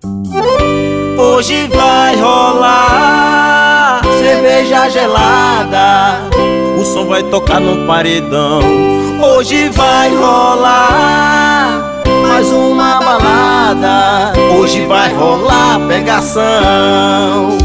Hoje vai rolar cerveja gelada, o som vai tocar no paredão. Hoje vai rolar mais uma balada, hoje vai rolar pegação.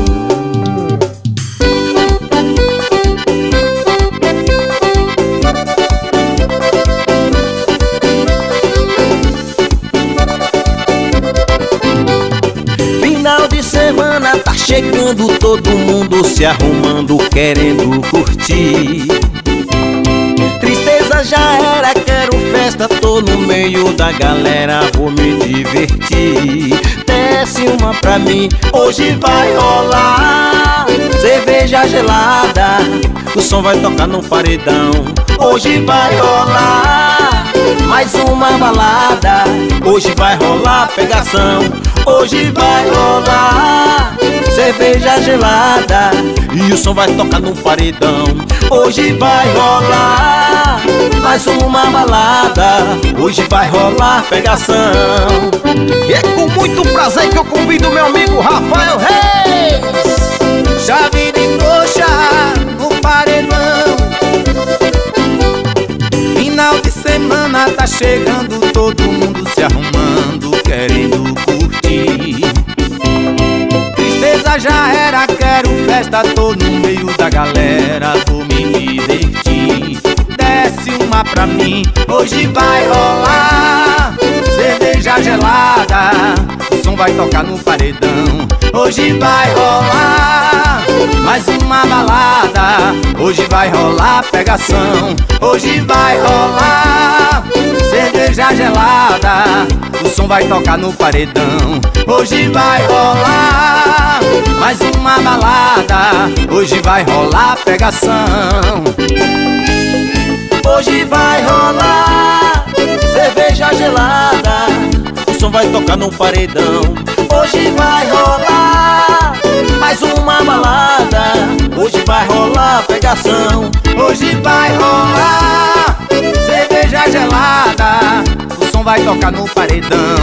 Final de semana tá chegando, todo mundo se arrumando, querendo curtir. Tristeza já era, quero festa, tô no meio da galera, vou me divertir. Desce uma pra mim, hoje vai rolar cerveja gelada, o som vai tocar no paredão. Hoje vai rolar mais uma balada, hoje vai rolar pegação. Hoje vai rolar cerveja gelada e o som vai tocar no paredão. Hoje vai rolar mais uma balada, hoje vai rolar pegação. E é com muito prazer que eu convido meu amigo Rafael Reis. Chave de trouxa no paredão. Final de semana tá chegando, todo mundo se arrumando, querendo curtir. Tristeza já era, quero festa, tô no meio da galera, vou me divertir. Desce uma pra mim, hoje vai rolar cerveja gelada, o som vai tocar no paredão. Hoje vai rolar mais uma balada, hoje vai rolar pegação. Hoje vai rolar cerveja gelada, o som vai tocar no paredão. Hoje vai rolar mais uma balada, hoje vai rolar pegação. Hoje vai rolar cerveja gelada, o som vai tocar no paredão. Hoje vai rolar mais uma balada, hoje vai rolar pegação. Hoje vai rolar cerveja gelada, o som vai tocar no paredão.